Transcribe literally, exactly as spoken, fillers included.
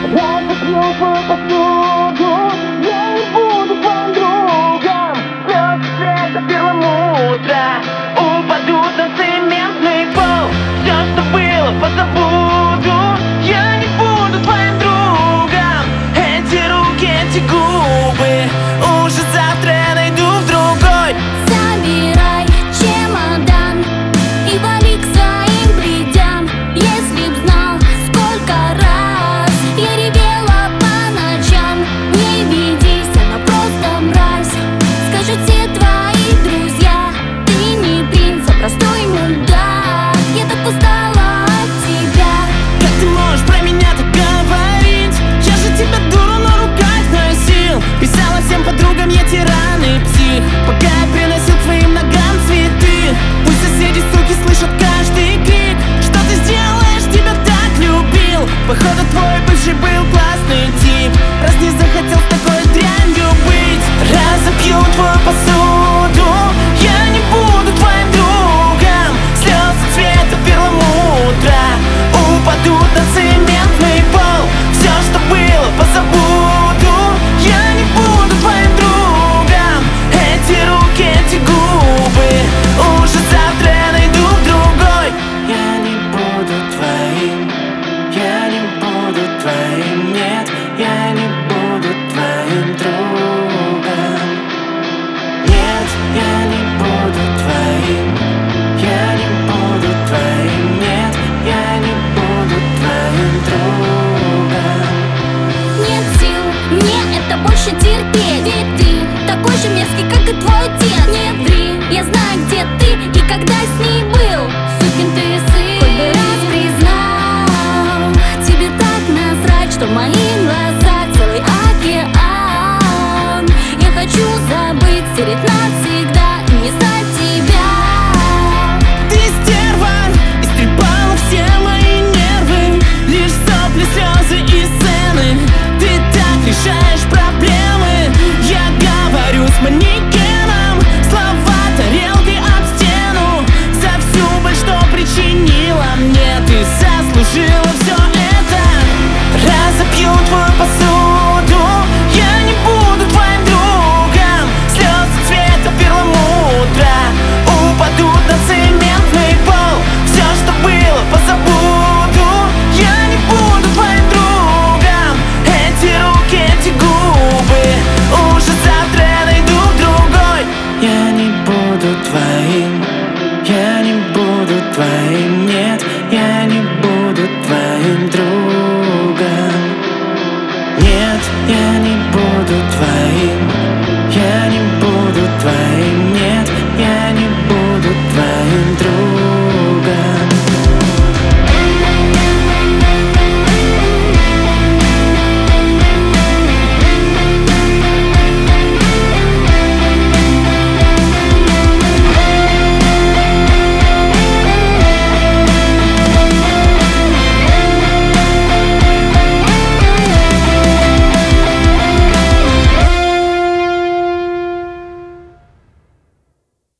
Разопью твою посуду, я не буду твоим другом. Слезы цвета перламутра упадут на цементный пол. Все, что было, позабуду. Я не буду твоим другом. Эти руки, эти губы уже завтра я найду в другой. Собирай чемодан и вали к своим бредям. Если б знал, сколько раз я ревела по ночам. Не ведись, она просто мразь, скажут все твои друзья. Ты не принц, а простой мудак. Я так устала от тебя. Как ты можешь про меня так говорить? Я же тебя дуру на руках носил. Писала всем подругам, я тиран и псих, пока я приносил к твоим ногам цветы. Пусть соседи, суки, слышат каждый крик. Что ты сделаешь, тебя так любил. Походу твой бывший был классный тип, раз не захотел с такой дрянью быть. Разопью твою посуду, я не буду твоим другом. Слезы цвета перламутра упадут на цементный пол. Все, что было, позабуду. Я не буду твоим другом. Эти руки, эти губы уже завтра я найду в другой. Я не буду твоим, я не буду твоим, нет, я не буду твоим другом. Нет, я не буду твоим, я не буду твоим, нет, я не буду твоим другом. Нет сил мне это больше терпеть, ведь ты такой же мерзкий, как и твой отец. Не ври, я знаю, где ты и когда с ней был. Сукин ты сын, хоть бы раз признал. Тебе так насрать, что в моих глазах целый океан. Я хочу забыть, стереть навсегда и не знать тебя. Ты стерва, истрепала все мои нервы. Лишь сопли, слезы и сцены. Ты так решаешь проблемы. Я говорю с манекеном, слова тарелкой об стену. За всю боль, что причинила мне, ты заслужила все это. Разопью твою посуду, я не буду твоим другом. Слезы цвета перламутра упадут на цементный пол. Все, что было, позабуду. Я не буду твоим другом. Эти руки, эти губы уже завтра я найду в другой. Я не буду твоим, я не буду твоим, нет, я не буду твоим другом. Нет, я не буду твоим.